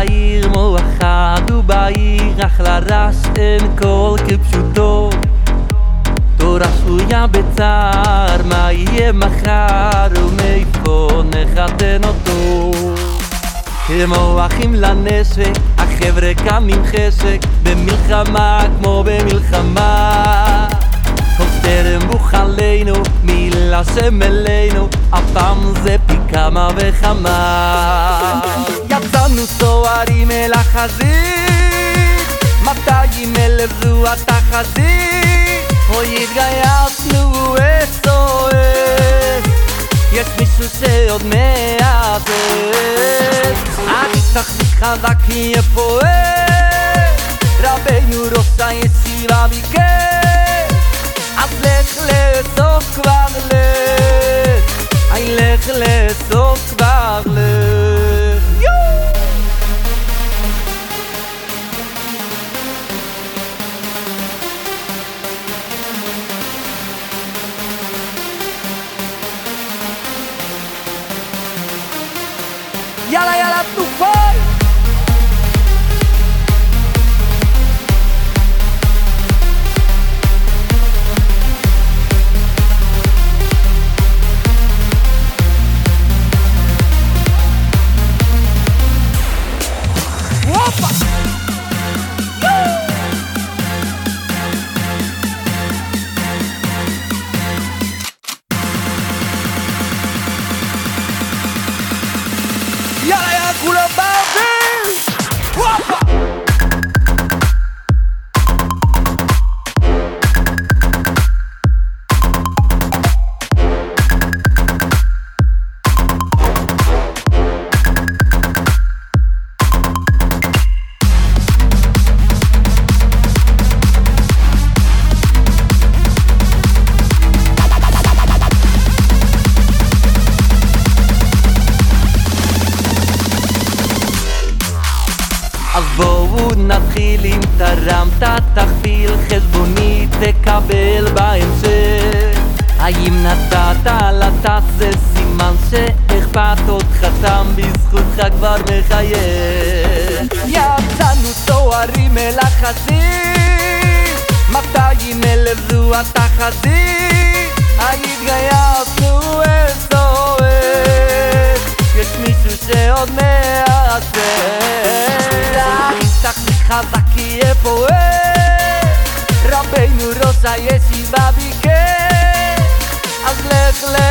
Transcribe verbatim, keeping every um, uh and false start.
בעיר מואחד ובעיר אחלה רש אין כל כפשוטו תורה שבויה בצער מה יהיה מחר ומאיפה נחתן אותו כמו אחים לנשק החבר'ה קמים חשק במלחמה כמו במלחמה כל טרם בוך עלינו מילה שמלינו הפעם זה פי כמה וכמה יצאנו סוערים אל החזית מאתיים אלף זו התחזית אוי התגייסנו אס או אס יש מישהו שעוד מעט אני תחזיק חזק יהיה פועל רבינו ראש הישיבה ביקש אז לך לאסוף כבר לך היי לך לאסוף כבר לך יאללה יאללה תנופות יאללה יאללה כולם באוויר! וואפה! אז בואו נתחיל עם תרמת תכפיל חשבונית תקבל בהמשך האם נתת לטס זה סימן שאכפת אותך תם בזכותך כבר מחייך יצאנו סוערים אל החזית מאתיים אלף זו התחזית התגייסנו אס או אס יש מישהו שעוד מעט תחזיק חזק יהיה פועל רבינו ראש הישיבה ביקש אז לך